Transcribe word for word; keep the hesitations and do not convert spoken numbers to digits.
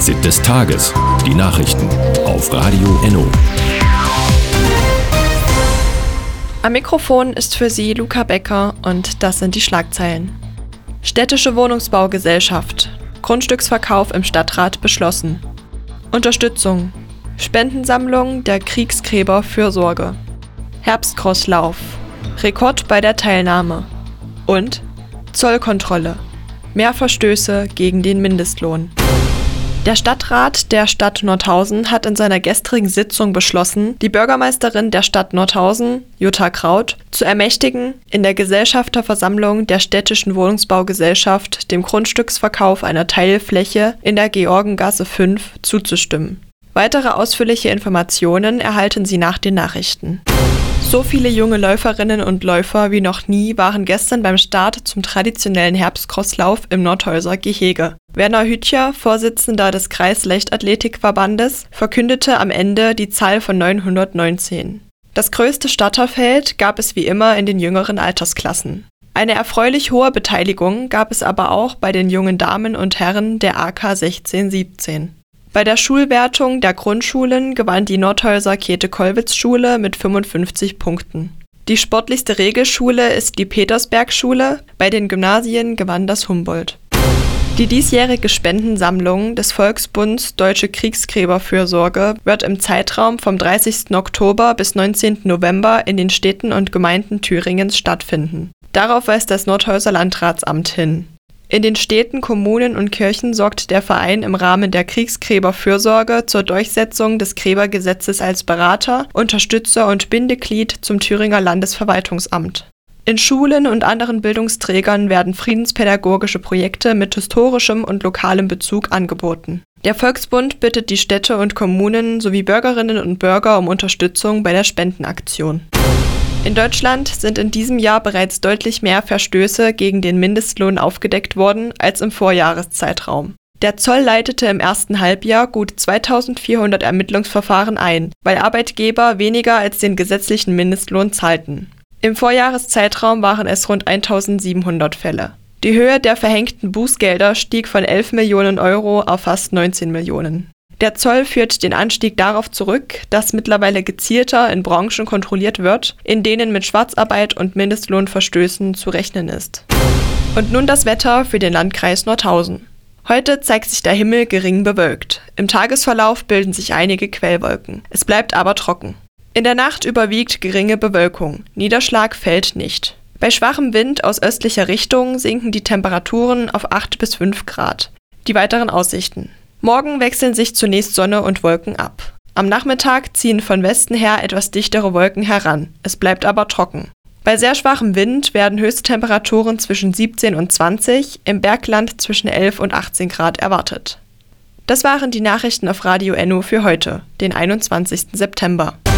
Fazit des Tages. Die Nachrichten auf Radio Enno. Am Mikrofon ist für Sie Luca Becker und das sind die Schlagzeilen. Städtische Wohnungsbaugesellschaft. Grundstücksverkauf im Stadtrat beschlossen. Unterstützung. Spendensammlung der Kriegsgräberfürsorge. Herbstcrosslauf. Rekord bei der Teilnahme. Und Zollkontrolle. Mehr Verstöße gegen den Mindestlohn. Der Stadtrat der Stadt Nordhausen hat in seiner gestrigen Sitzung beschlossen, die Bürgermeisterin der Stadt Nordhausen, Jutta Kraut, zu ermächtigen, in der Gesellschafterversammlung der städtischen Wohnungsbaugesellschaft dem Grundstücksverkauf einer Teilfläche in der Georgengasse fünf zuzustimmen. Weitere ausführliche Informationen erhalten Sie nach den Nachrichten. So viele junge Läuferinnen und Läufer wie noch nie waren gestern beim Start zum traditionellen Herbstcrosslauf im Nordhäuser Gehege. Werner Hütcher, Vorsitzender des Kreisleichtathletikverbandes, verkündete am Ende die Zahl von neunhundertneunzehn. Das größte Starterfeld gab es wie immer in den jüngeren Altersklassen. Eine erfreulich hohe Beteiligung gab es aber auch bei den jungen Damen und Herren der A K sechzehn siebzehn. Bei der Schulwertung der Grundschulen gewann die Nordhäuser Käthe-Kollwitz-Schule mit fünfundfünfzig Punkten. Die sportlichste Regelschule ist die Petersberg-Schule, bei den Gymnasien gewann das Humboldt. Die diesjährige Spendensammlung des Volksbunds Deutsche Kriegsgräberfürsorge wird im Zeitraum vom dreißigsten Oktober bis neunzehnten November in den Städten und Gemeinden Thüringens stattfinden. Darauf weist das Nordhäuser Landratsamt hin. In den Städten, Kommunen und Kirchen sorgt der Verein im Rahmen der Kriegsgräberfürsorge zur Durchsetzung des Gräbergesetzes als Berater, Unterstützer und Bindeglied zum Thüringer Landesverwaltungsamt. In Schulen und anderen Bildungsträgern werden friedenspädagogische Projekte mit historischem und lokalem Bezug angeboten. Der Volksbund bittet die Städte und Kommunen sowie Bürgerinnen und Bürger um Unterstützung bei der Spendenaktion. In Deutschland sind in diesem Jahr bereits deutlich mehr Verstöße gegen den Mindestlohn aufgedeckt worden als im Vorjahreszeitraum. Der Zoll leitete im ersten Halbjahr gut zweitausendvierhundert Ermittlungsverfahren ein, weil Arbeitgeber weniger als den gesetzlichen Mindestlohn zahlten. Im Vorjahreszeitraum waren es rund eintausendsiebenhundert Fälle. Die Höhe der verhängten Bußgelder stieg von elf Millionen Euro auf fast neunzehn Millionen. Der Zoll führt den Anstieg darauf zurück, dass mittlerweile gezielter in Branchen kontrolliert wird, in denen mit Schwarzarbeit und Mindestlohnverstößen zu rechnen ist. Und nun das Wetter für den Landkreis Nordhausen. Heute zeigt sich der Himmel gering bewölkt. Im Tagesverlauf bilden sich einige Quellwolken. Es bleibt aber trocken. In der Nacht überwiegt geringe Bewölkung. Niederschlag fällt nicht. Bei schwachem Wind aus östlicher Richtung sinken die Temperaturen auf acht bis fünf Grad. Die weiteren Aussichten. Morgen wechseln sich zunächst Sonne und Wolken ab. Am Nachmittag ziehen von Westen her etwas dichtere Wolken heran. Es bleibt aber trocken. Bei sehr schwachem Wind werden Höchsttemperaturen zwischen siebzehn und zwanzig, im Bergland zwischen elf und achtzehn Grad erwartet. Das waren die Nachrichten auf Radio Enno für heute, den einundzwanzigsten September.